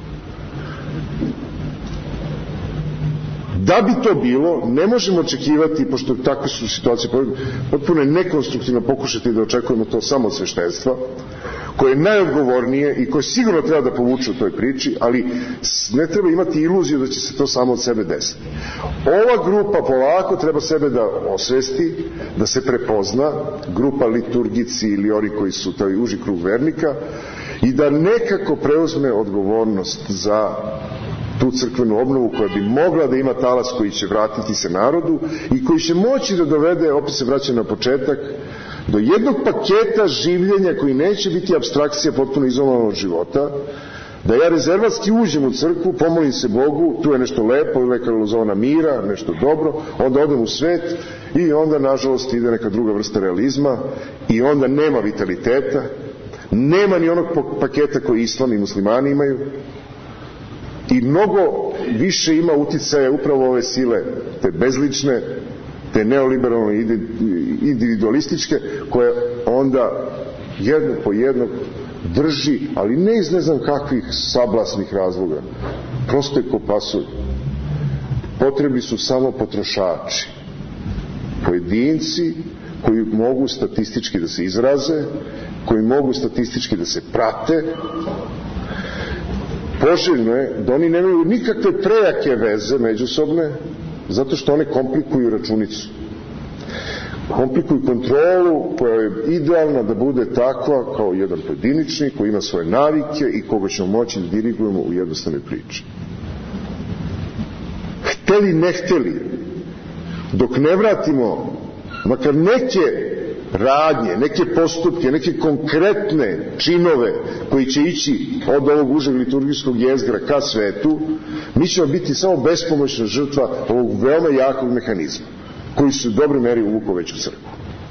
Da bi to bilo, ne možemo očekivati, pošto takve su situacije, potpuno je nekonstruktivno pokušati da očekujemo to samo od sveštenstva, koje je najodgovornije i koje sigurno treba da povuče u toj priči, ali ne treba imati iluziju da će se to samo od sebe desiti. Ova grupa polako treba sebe da osvesti, da se prepozna, grupa liturgici ili oni koji su taj uži krug vernika, i da nekako preuzme odgovornost za tu crkvenu obnovu koja bi mogla da ima talas koji će vratiti se narodu i koji će moći da dovede, opet se vraća na početak, do jednog paketa življenja koji neće biti apstrakcija potpuno izolovanog života, da ja rezervatski uđem u crkvu, pomolim se Bogu, tu je nešto lepo, neka zona mira, nešto dobro, onda odem u svet i onda nažalost ide neka druga vrsta realizma i onda nema vitaliteta, nema ni onog paketa koji islam i muslimani imaju, i mnogo više ima uticaja upravo ove sile, te bezlične, te neoliberalne, individualističke, koje onda jedno po jedno drži, ali ne iz ne znam kakvih sablasnih razloga, prosto je ko pasulj. Potrebni su samo potrošači, pojedinci koji mogu statistički da se izraze, koji mogu statistički da se prate. Poželjno je da oni nemaju nikakve prejake veze međusobne, zato što one komplikuju računicu. Komplikuju kontrolu koja je idealna da bude takva kao jedan pojedinični koji ima svoje navike i koga ćemo moći da dirigujemo u jednostavnoj priči. hteli ne hteli, dok ne vratimo makar neke radnje, neke postupke, neke konkretne činove koji će ići od ovog užeg liturgijskog jezgra ka svetu, mi ćemo biti samo bespomoćna žrtva ovog veoma jakog mehanizma koji se u dobroj meri uvukao već u crkvu.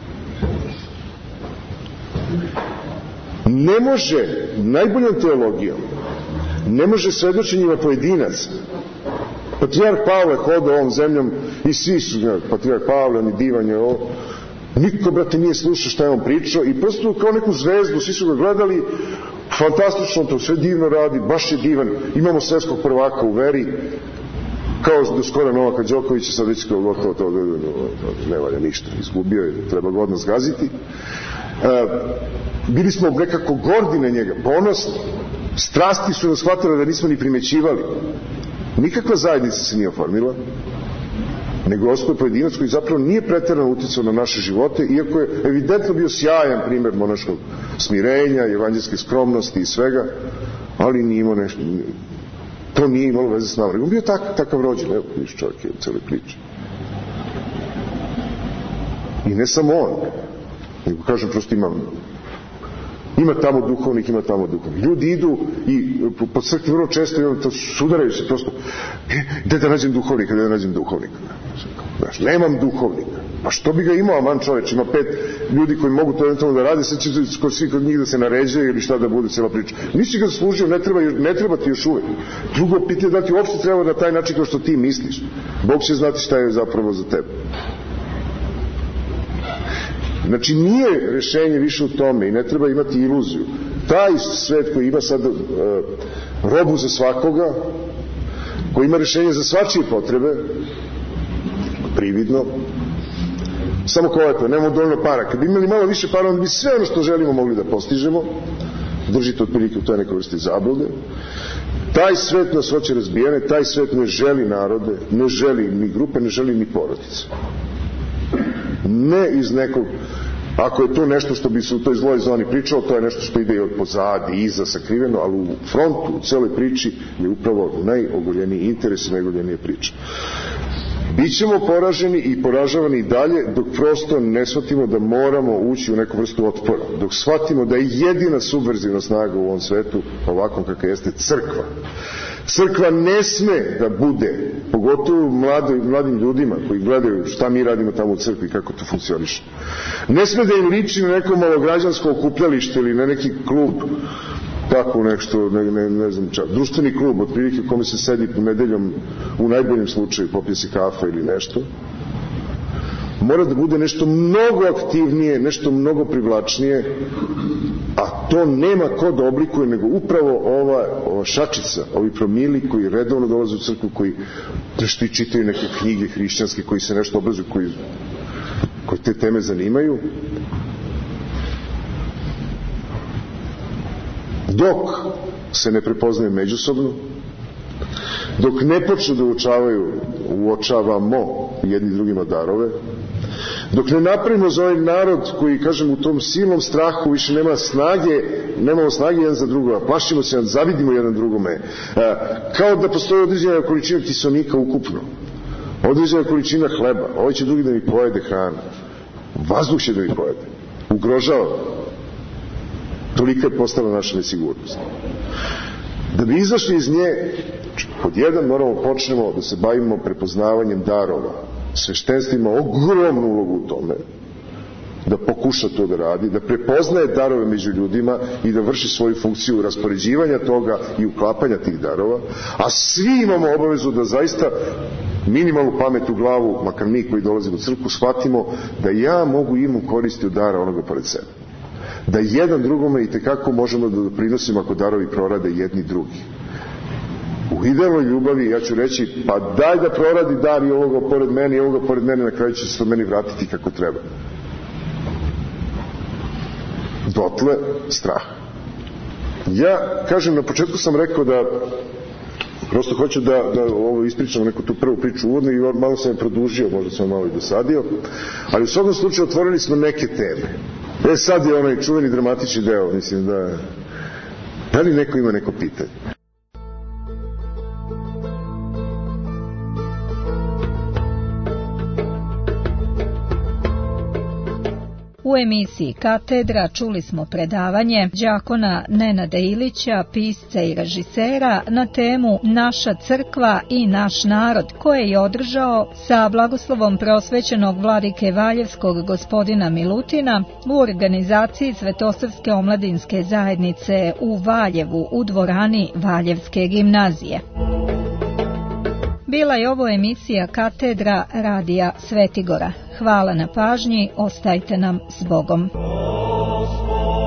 Ne može najboljom teologijom, ne može svedočenjima pojedinaca. Patrijarh Pavle hoda ovom zemljom i svi su, Patrijarh Pavle, ni divan je ovo, niko, brate, nije slušao šta je on pričao i prosto kao neku zvezdu, svi su ga gledali, fantastično, to sve divno radi, baš je divan, imamo svetskog prvaka u veri, kao do skoro Novaka Đokovića, sad već kao gotovo to ne valja ništa, izgubio je, treba godno zgaziti. Bili smo nekako gordi na njega, ponosni, strasti su nas hvatale da nismo ni primećivali. Nikakva zajednica se nije oformila, nego ostao pojedinac koji zapravo nije preterano uticao na naše živote, iako je evidentno bio sjajan primjer monaškog smirenja, evanđelske skromnosti i svega, ali nije imao nešto, to nije imalo veze s nama, nego bio takav rođen, evo, viš čovjek je u celoj priči. I ne samo on, nego kažem, prosto ima tamo duhovnik, ima tamo duhovnik. Ljudi idu i po crkvi vrlo često sudaraju se prosto, gde da nađem duhovnika? Znaš, nemam duhovnika. Pa što bi ga imao, aman čoveč, ima 5 ljudi koji mogu to eventualno da rade, sad će svi kod njih da se naređuje ili šta da bude cijela priča. Nisi ga zaslužio, ne treba ti još uvek. Drugo pitanje da ti uopšte treba na taj način kao što ti misliš. Bog će znati šta je zapravo za tebe. Znači, nije rešenje više u tome i ne treba imati iluziju. Taj svet koji ima sad robu za svakoga, koji ima rešenje za svačije potrebe, prividno, samo kao eto, nemamo dovoljno para. Kad bi imali malo više para, onda bi sve ono što želimo mogli da postižemo. Držite otprilike u toj nekoj vrsti zablude. Taj svet nas hoće razbijene, taj svet ne želi narode, ne želi ni grupe, ne želi ni porodice. Ne iz nekog, ako je to nešto što bi se u toj zloj zoni pričalo, to je nešto što ide i od pozadi, iza, sakriveno, ali u frontu, u celoj priči je upravo najogoljeniji interes i najogoljenije priče. Bićemo poraženi i poražavani i dalje dok prosto ne shvatimo da moramo ući u neku vrstu otpora, dok shvatimo da je jedina subverzivna snaga u ovom svetu, ovakvom kakav jeste, crkva. Crkva ne sme da bude, pogotovo mladim ljudima koji gledaju šta mi radimo tamo u crkvi, kako to funkcioniše. Ne sme da im liči na neko malograđansko okupljalište ili na neki klub, tako nešto, ne znam čak, društveni klub, otprilike u kome se sedi nedeljom, u najboljem slučaju popije se kafa ili nešto. Mora da bude nešto mnogo aktivnije, nešto mnogo privlačnije, a to nema ko da oblikuje nego upravo ova šačica, ovi promili koji redovno dolaze u crkvu, koji nešto i čitaju neke knjige hrišćanske, koji se nešto obrazuju, koji te teme zanimaju. Dok se ne prepoznaju međusobno, dok ne počnu da uočavamo jedni drugima darove, dok ne napravimo za ovaj narod koji, kažem, u tom silnom strahu više nemamo snage jedan za drugoga, plašimo se, zavidimo jedan drugome, kao da postoji određena količina kiselnika ukupno, određena količina hleba, ovaj će drugi da mi pojede hranu, vazduh će da mi pojede, ugrožava. Tolika je postala naša nesigurnost. Da bi izašli iz nje, pod jedan počnemo da se bavimo prepoznavanjem darova. Sveštenstvo ima ogromnu ulogu u tome, da pokuša to da radi, da prepoznaje darove među ljudima i da vrši svoju funkciju raspoređivanja toga i uklapanja tih darova, a svi imamo obavezu da zaista minimalnu pamet u glavu, makar mi koji dolazimo u crkvu, shvatimo da ja mogu imati koristi od dara onoga pored sebe. Da jedan drugome i tekako možemo da doprinosimo ako darovi prorade jedni drugi. U idealnoj ljubavi ja ću reći, pa daj da proradi dar i ovoga pored mene i ovoga pored mene, na kraju će se to meni vratiti kako treba. Dotle strah. Ja, kažem, na početku sam rekao da prosto hoću da ovo ispričam neku tu prvu priču uvodno i malo sam je produžio, možda sam malo i dosadio, ali u svakom slučaju otvorili smo neke teme. Sad je onaj čuveni dramatični deo, mislim da li neko ima neko pitanje? U emisiji Katedra čuli smo predavanje đakona Nenada Ilića, pisca i režisera, na temu Naša crkva i naš narod, koje je održao sa blagoslovom prosvećenog vladike Valjevskog gospodina Milutina u organizaciji Svetosavske omladinske zajednice u Valjevu u dvorani Valjevske gimnazije. Bila je ovo emisija Katedra radija Svetigora. Hvala na pažnji, ostajte nam s Bogom.